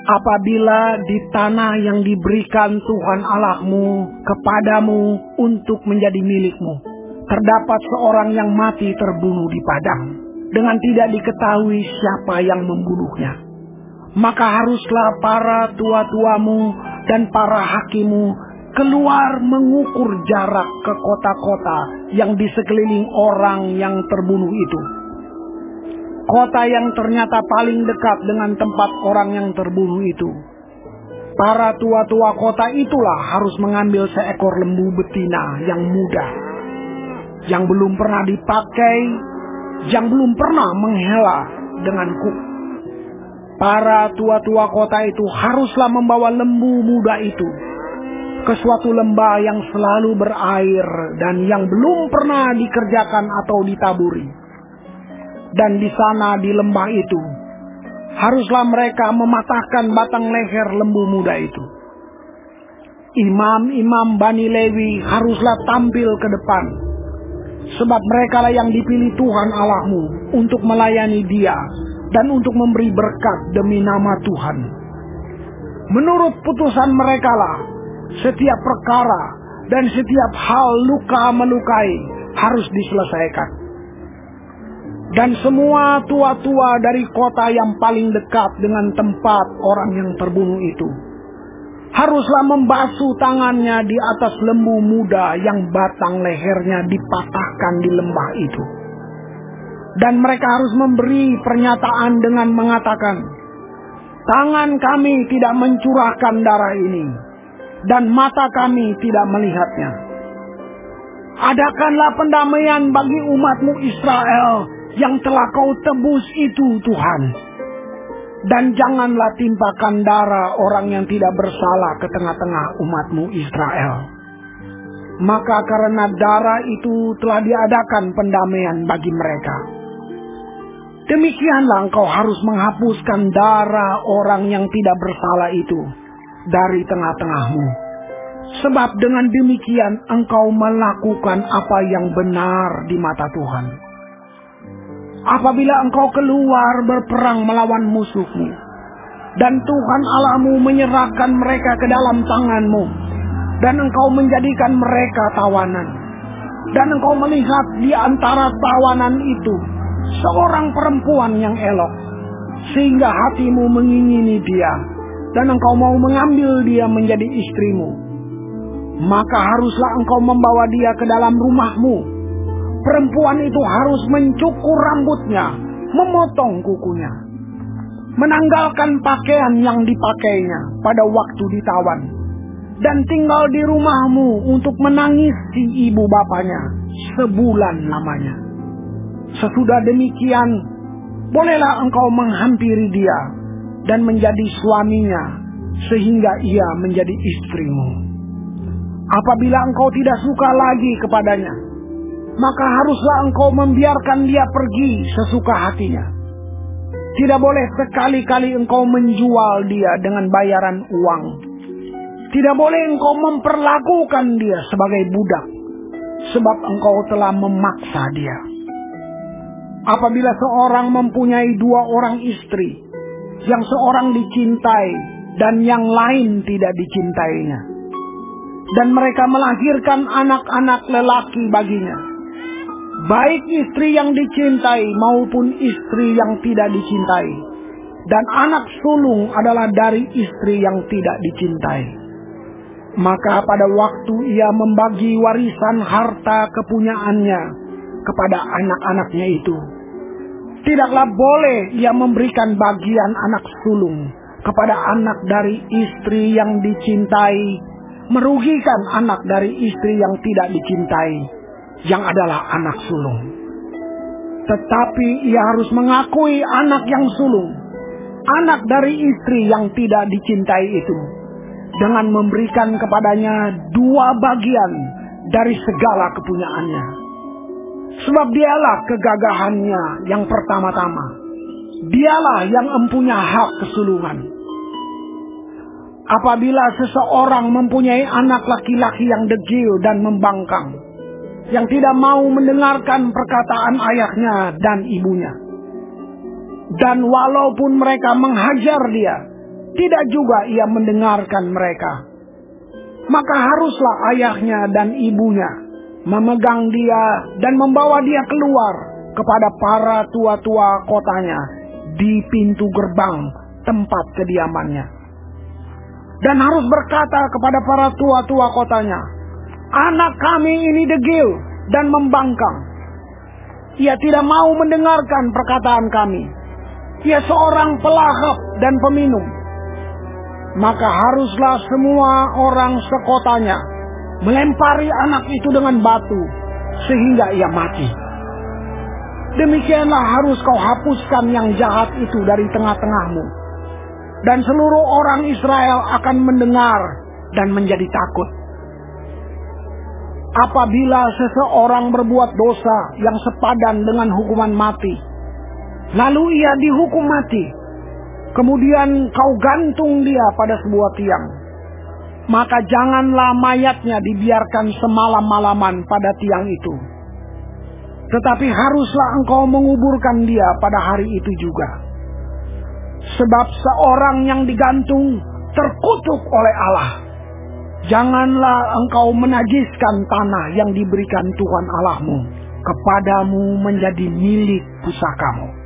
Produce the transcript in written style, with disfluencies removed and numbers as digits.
Apabila di tanah yang diberikan Tuhan Allahmu kepadamu untuk menjadi milikmu, terdapat seorang yang mati terbunuh di padang, dengan tidak diketahui siapa yang membunuhnya, maka haruslah para tua-tuamu dan para hakimu keluar mengukur jarak ke kota-kota yang di sekeliling orang yang terbunuh itu. Kota yang ternyata paling dekat dengan tempat orang yang terbunuh itu. Para tua-tua kota itulah harus mengambil seekor lembu betina yang muda, yang belum pernah dipakai, yang belum pernah menghela dengan kuk. Para tua-tua kota itu haruslah membawa lembu muda itu ke suatu lembah yang selalu berair dan yang belum pernah dikerjakan atau ditaburi. Dan di sana di lembah itu haruslah mereka mematahkan batang leher lembu muda itu. Imam-imam Bani Lewi haruslah tampil ke depan, sebab mereka lah yang dipilih Tuhan Allahmu untuk melayani Dia dan untuk memberi berkat demi nama Tuhan. Menurut putusan mereka lah setiap perkara dan setiap hal luka melukai harus diselesaikan. Dan semua tua-tua dari kota yang paling dekat dengan tempat orang yang terbunuh itu haruslah membasuh tangannya di atas lembu muda yang batang lehernya dipatahkan di lembah itu. Dan mereka harus memberi pernyataan dengan mengatakan, tangan kami tidak mencurahkan darah ini, dan mata kami tidak melihatnya. Adakanlah pendamaian bagi umatmu Israel yang telah kau tebus itu, Tuhan. Dan janganlah timpakan darah orang yang tidak bersalah ke tengah-tengah umatmu Israel. Maka karena darah itu telah diadakan pendamaian bagi mereka. Demikianlah engkau harus menghapuskan darah orang yang tidak bersalah itu dari tengah-tengahmu. Sebab dengan demikian engkau melakukan apa yang benar di mata Tuhan. Apabila engkau keluar berperang melawan musuhmu, dan Tuhan Allahmu menyerahkan mereka ke dalam tanganmu, dan engkau menjadikan mereka tawanan, dan engkau melihat di antara tawanan itu seorang perempuan yang elok, sehingga hatimu mengingini dia, dan engkau mau mengambil dia menjadi istrimu, maka haruslah engkau membawa dia ke dalam rumahmu. Perempuan itu harus mencukur rambutnya, memotong kukunya, menanggalkan pakaian yang dipakainya pada waktu ditawan, dan tinggal di rumahmu untuk menangisi ibu bapanya sebulan lamanya. Sesudah demikian, bolehlah engkau menghampiri dia dan menjadi suaminya, sehingga ia menjadi istrimu. Apabila engkau tidak suka lagi kepadanya, maka haruslah engkau membiarkan dia pergi sesuka hatinya. Tidak boleh sekali-kali engkau menjual dia dengan bayaran uang. Tidak boleh engkau memperlakukan dia sebagai budak, sebab engkau telah memaksa dia. Apabila seorang mempunyai 2 orang istri, yang seorang dicintai dan yang lain tidak dicintainya, dan mereka melahirkan anak-anak lelaki baginya, baik istri yang dicintai maupun istri yang tidak dicintai, dan anak sulung adalah dari istri yang tidak dicintai, maka pada waktu ia membagi warisan harta kepunyaannya kepada anak-anaknya itu, tidaklah boleh ia memberikan bagian anak sulung kepada anak dari istri yang dicintai, merugikan anak dari istri yang tidak dicintai, yang adalah anak sulung. Tetapi ia harus mengakui anak yang sulung, anak dari istri yang tidak dicintai itu, dengan memberikan kepadanya 2 bagian dari segala kepunyaannya. Sebab dialah kegagahannya yang pertama-tama. Dialah yang mempunyai hak kesulungan. Apabila seseorang mempunyai anak laki-laki yang degil dan membangkang, yang tidak mau mendengarkan perkataan ayahnya dan ibunya, dan walaupun mereka menghajar dia tidak juga ia mendengarkan mereka. Maka haruslah ayahnya dan ibunya memegang dia dan membawa dia keluar kepada para tua-tua kotanya di pintu gerbang tempat kediamannya. Dan harus berkata kepada para tua-tua kotanya, anak kami ini degil dan membangkang. Ia tidak mau mendengarkan perkataan kami. Ia seorang pelahap dan peminum. Maka haruslah semua orang sekotanya melempari anak itu dengan batu sehingga ia mati. Demikianlah harus kau hapuskan yang jahat itu dari tengah-tengahmu. Dan seluruh orang Israel akan mendengar dan menjadi takut. Apabila seseorang berbuat dosa yang sepadan dengan hukuman mati, lalu ia dihukum mati, kemudian kau gantung dia pada sebuah tiang, maka janganlah mayatnya dibiarkan semalam-malaman pada tiang itu. Tetapi haruslah engkau menguburkan dia pada hari itu juga. Sebab seorang yang digantung terkutuk oleh Allah. Janganlah engkau menajiskan tanah yang diberikan Tuhan Allahmu kepadamu menjadi milik pusakamu.